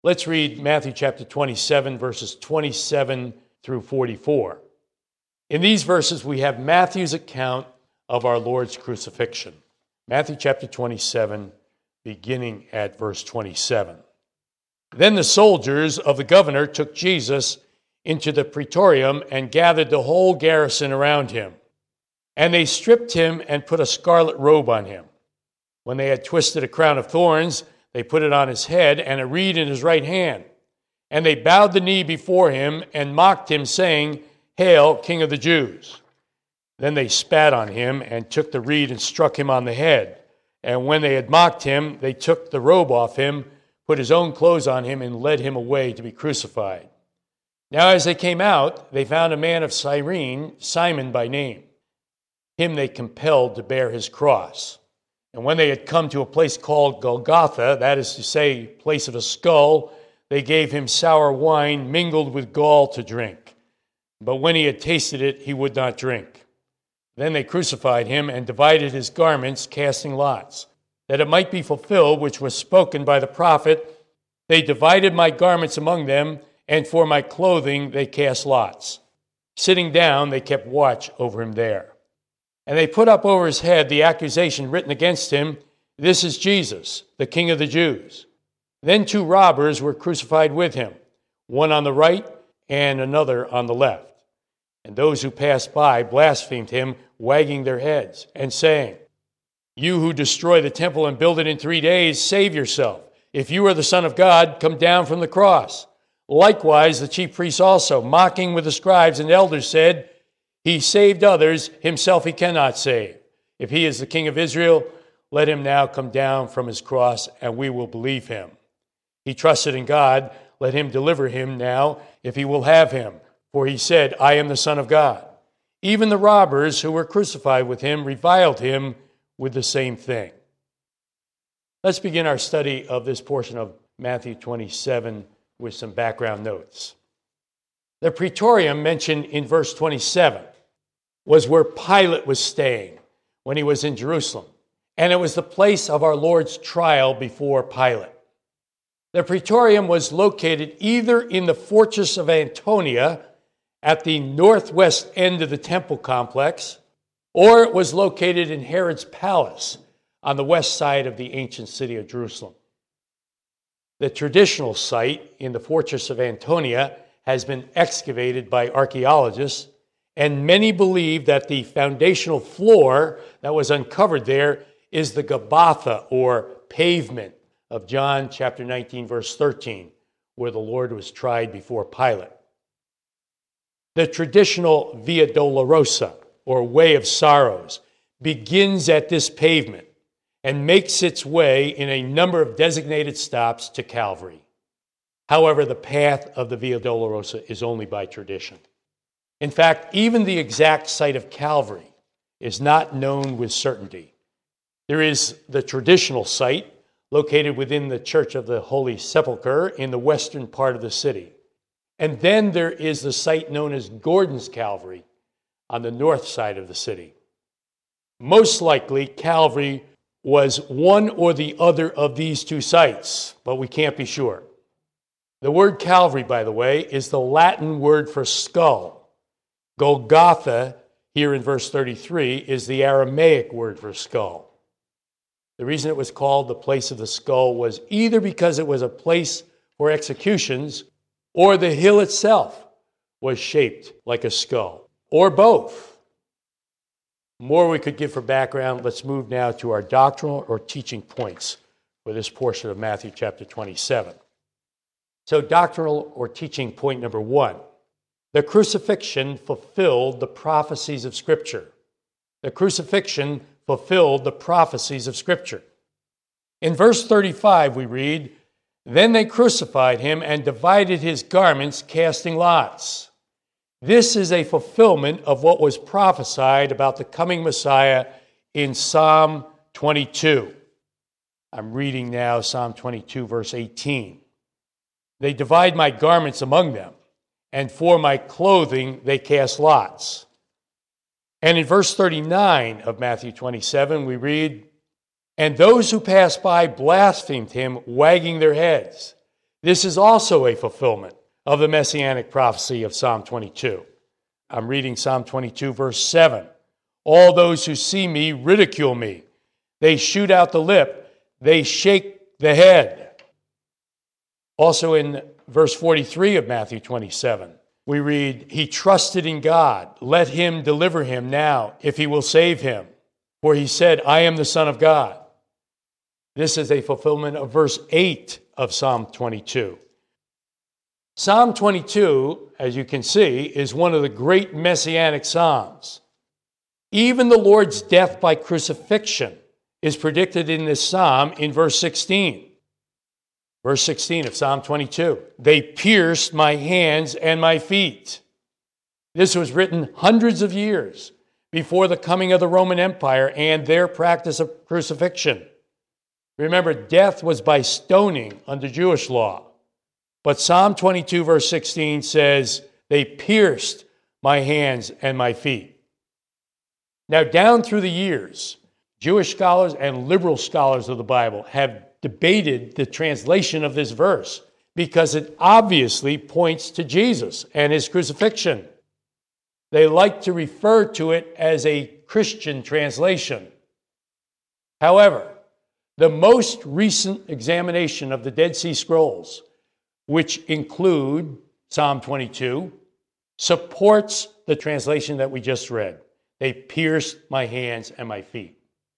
Let's read Matthew chapter 27, verses 27 through 44. In these verses, we have Matthew's account of our Lord's crucifixion. Matthew chapter 27, beginning at verse 27. Then the soldiers of the governor took Jesus into the praetorium and gathered the whole garrison around him. And they stripped him and put a scarlet robe on him. When they had twisted a crown of thorns, they put it on his head and a reed in his right hand. And they bowed the knee before him and mocked him, saying, "Hail, King of the Jews." Then they spat on him and took the reed and struck him on the head. And when they had mocked him, they took the robe off him, put his own clothes on him, and led him away to be crucified. Now as they came out, they found a man of Cyrene, Simon by name. Him they compelled to bear his cross. And when they had come to a place called Golgotha, that is to say, place of a skull, they gave him sour wine mingled with gall to drink. But when he had tasted it, he would not drink. Then they crucified him and divided his garments, casting lots, that it might be fulfilled which was spoken by the prophet, "They divided my garments among them, and for my clothing they cast lots." Sitting down, they kept watch over him there. And they put up over his head the accusation written against him, "This is Jesus, the King of the Jews." Then two robbers were crucified with him, one on the right and another on the left. And those who passed by blasphemed him, wagging their heads and saying, "You who destroy the temple and build it in 3 days, save yourself. If you are the Son of God, come down from the cross." Likewise, the chief priests also, mocking with the scribes and elders, said, "He saved others, himself he cannot save. If he is the King of Israel, let him now come down from his cross, and we will believe him. He trusted in God, let him deliver him now, if he will have him. For he said, 'I am the Son of God.'" Even the robbers who were crucified with him reviled him with the same thing. Let's begin our study of this portion of Matthew 27 with some background notes. The praetorium mentioned in verse 27 was where Pilate was staying when he was in Jerusalem, and it was the place of our Lord's trial before Pilate. The praetorium was located either in the fortress of Antonia at the northwest end of the temple complex, or it was located in Herod's palace on the west side of the ancient city of Jerusalem. The traditional site in the fortress of Antonia has been excavated by archaeologists, and many believe that the foundational floor that was uncovered there is the Gabbatha, or pavement, of John chapter 19, verse 13, where the Lord was tried before Pilate. The traditional Via Dolorosa, or Way of Sorrows, begins at this pavement and makes its way in a number of designated stops to Calvary. However, the path of the Via Dolorosa is only by tradition. In fact, even the exact site of Calvary is not known with certainty. There is the traditional site located within the Church of the Holy Sepulchre in the western part of the city. And then there is the site known as Gordon's Calvary on the north side of the city. Most likely, Calvary was one or the other of these two sites, but we can't be sure. The word Calvary, by the way, is the Latin word for skull. Golgotha, here in verse 33, is the Aramaic word for skull. The reason it was called the place of the skull was either because it was a place for executions, or the hill itself was shaped like a skull, or both. More we could give for background. Let's move now to our doctrinal or teaching points for this portion of Matthew chapter 27. So doctrinal or teaching point number 1, the crucifixion fulfilled the prophecies of Scripture. The crucifixion fulfilled the prophecies of Scripture. In verse 35 we read, "Then they crucified him and divided his garments, casting lots." This is a fulfillment of what was prophesied about the coming Messiah in Psalm 22. I'm reading now Psalm 22, verse 18. "They divide my garments among them, and for my clothing they cast lots." And in verse 39 of Matthew 27, we read, "And those who passed by blasphemed him, wagging their heads, This is also a fulfillment of the messianic prophecy of Psalm 22. I'm reading Psalm 22, verse 7. All those who see me ridicule me. They shoot out the lip. They shake the head. Also in verse 43 of Matthew 27, we read, He trusted in God. Let him deliver him now, if he will save him. For he said, I am the Son of God. This is a fulfillment of verse 8 of Psalm 22. Psalm 22, as you can see, is one of the great messianic psalms. Even the Lord's death by crucifixion is predicted in this psalm in verse 16. Verse 16 of Psalm 22. They pierced my hands and my feet. This was written hundreds of years before the coming of the Roman Empire and their practice of crucifixion. Remember, death was by stoning under Jewish law. But Psalm 22, verse 16 says, they pierced my hands and my feet. Now, down through the years, Jewish scholars and liberal scholars of the Bible have debated the translation of this verse because it obviously points to Jesus and his crucifixion. They like to refer to it as a Christian translation. However, the most recent examination of the Dead Sea Scrolls, which include Psalm 22, supports the translation that we just read. They pierced my hands and my feet.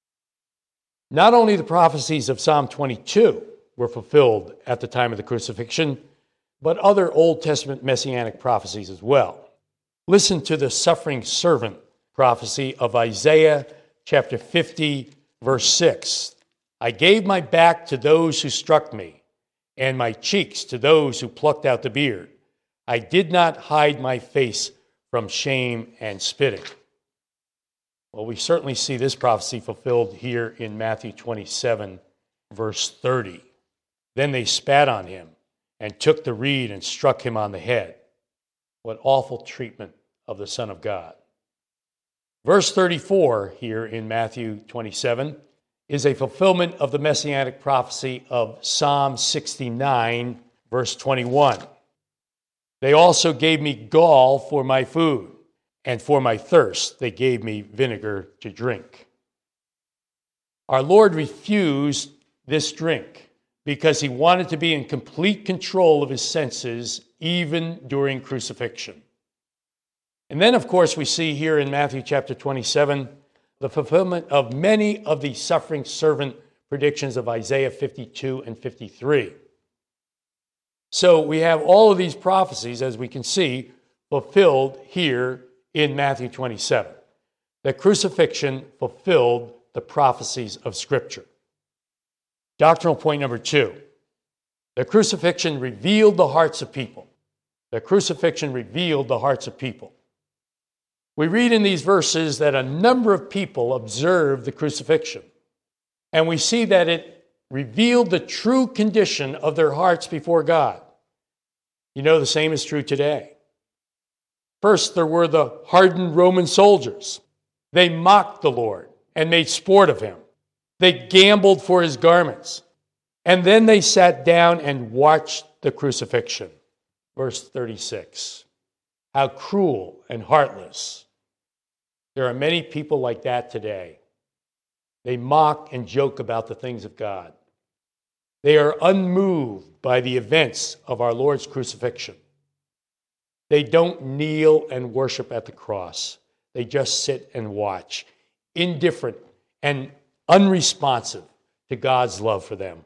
Not only the prophecies of Psalm 22 were fulfilled at the time of the crucifixion, but other Old Testament messianic prophecies as well. Listen to the suffering servant prophecy of Isaiah chapter 50, verse 6. I gave my back to those who struck me, and my cheeks to those who plucked out the beard. I did not hide my face from shame and spitting. Well, we certainly see this prophecy fulfilled here in Matthew 27, verse 30. Then they spat on him and took the reed and struck him on the head. What awful treatment of the Son of God. Verse 34 here in Matthew 27 is a fulfillment of the messianic prophecy of Psalm 69, verse 21. They also gave me gall for my food, and for my thirst they gave me vinegar to drink. Our Lord refused this drink because he wanted to be in complete control of his senses even during crucifixion. And then, of course, we see here in Matthew chapter 27 the fulfillment of many of the suffering servant predictions of Isaiah 52 and 53. So we have all of these prophecies, as we can see, fulfilled here in Matthew 27. The crucifixion fulfilled the prophecies of Scripture. Doctrinal point number 2. The crucifixion revealed the hearts of people. The crucifixion revealed the hearts of people. We read in these verses that a number of people observed the crucifixion, and we see that it revealed the true condition of their hearts before God. You know, the same is true today. First, there were the hardened Roman soldiers. They mocked the Lord and made sport of him. They gambled for his garments. And then they sat down and watched the crucifixion. Verse 36. How cruel and heartless. There are many people like that today. They mock and joke about the things of God. They are unmoved by the events of our Lord's crucifixion. They don't kneel and worship at the cross. They just sit and watch, indifferent and unresponsive to God's love for them.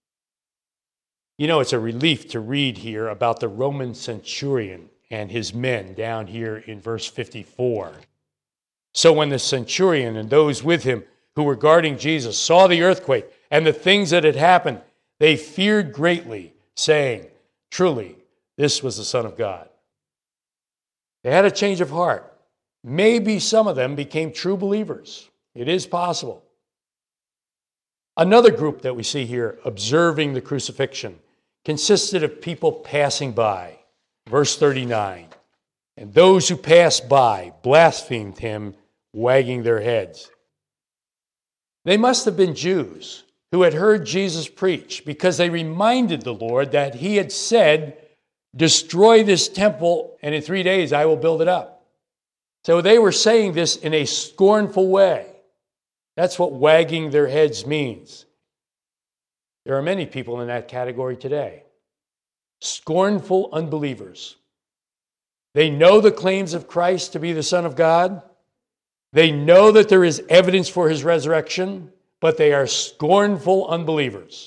You know, it's a relief to read here about the Roman centurion and his men down here in verse 54. So when the centurion and those with him who were guarding Jesus saw the earthquake and the things that had happened, they feared greatly, saying, truly, this was the Son of God. They had a change of heart. Maybe some of them became true believers. It is possible. Another group that we see here observing the crucifixion consisted of people passing by. Verse 39. And those who passed by blasphemed him, wagging their heads. They must have been Jews who had heard Jesus preach, because they reminded the Lord that he had said, "Destroy this temple, and in 3 days I will build it up." So they were saying this in a scornful way. That's what wagging their heads means. There are many people in that category today. Scornful unbelievers. They know the claims of Christ to be the Son of God. They know that there is evidence for his resurrection, but they are scornful unbelievers.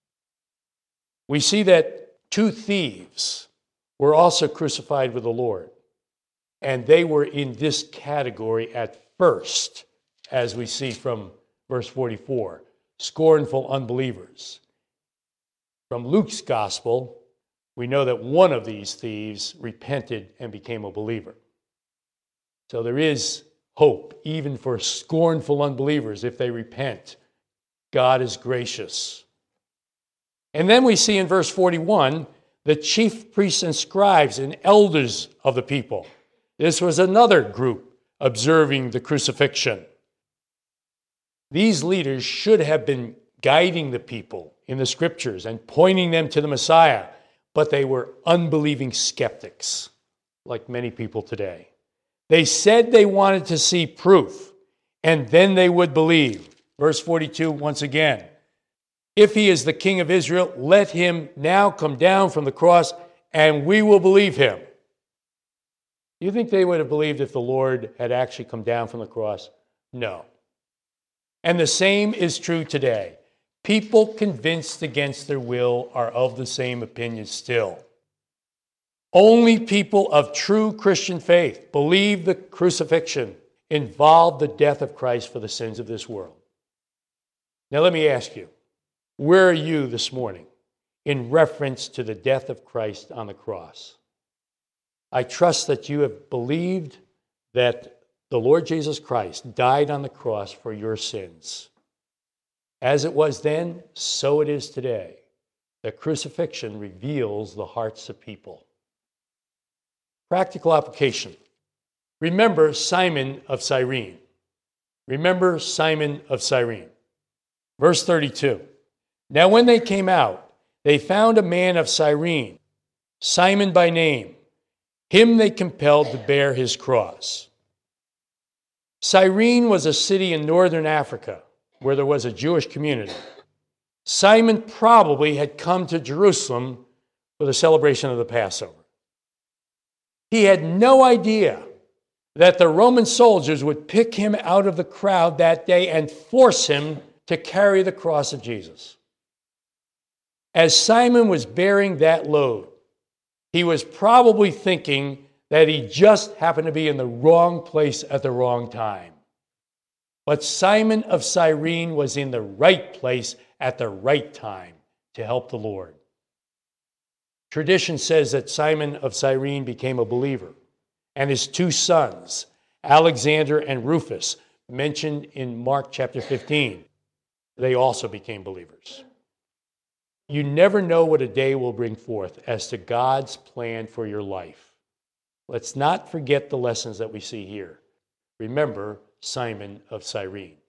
We see that 2 thieves were also crucified with the Lord, and they were in this category at first, as we see from verse 44, scornful unbelievers. From Luke's gospel, we know that one of these thieves repented and became a believer. So there is hope, even for scornful unbelievers, if they repent. God is gracious. And then we see in verse 41, the chief priests and scribes and elders of the people. This was another group observing the crucifixion. These leaders should have been guiding the people in the scriptures and pointing them to the Messiah, but they were unbelieving skeptics, like many people today. They said they wanted to see proof, and then they would believe. Verse 42, once again, "If he is the King of Israel, let him now come down from the cross, and we will believe him." Do you think they would have believed if the Lord had actually come down from the cross? No. And the same is true today. People convinced against their will are of the same opinion still. Only people of true Christian faith believe the crucifixion involved the death of Christ for the sins of this world. Now let me ask you, where are you this morning in reference to the death of Christ on the cross? I trust that you have believed that the Lord Jesus Christ died on the cross for your sins. As it was then, so it is today. The crucifixion reveals the hearts of people. Practical application. Remember Simon of Cyrene. Remember Simon of Cyrene. Verse 32. "Now when they came out, they found a man of Cyrene, Simon by name. Him they compelled to bear his cross." Cyrene was a city in northern Africa where there was a Jewish community. Simon probably had come to Jerusalem for the celebration of the Passover. He had no idea that the Roman soldiers would pick him out of the crowd that day and force him to carry the cross of Jesus. As Simon was bearing that load, he was probably thinking that he just happened to be in the wrong place at the wrong time. But Simon of Cyrene was in the right place at the right time to help the Lord. Tradition says that Simon of Cyrene became a believer, and his 2 sons, Alexander and Rufus, mentioned in Mark chapter 15, they also became believers. You never know what a day will bring forth as to God's plan for your life. Let's not forget the lessons that we see here. Remember Simon of Cyrene.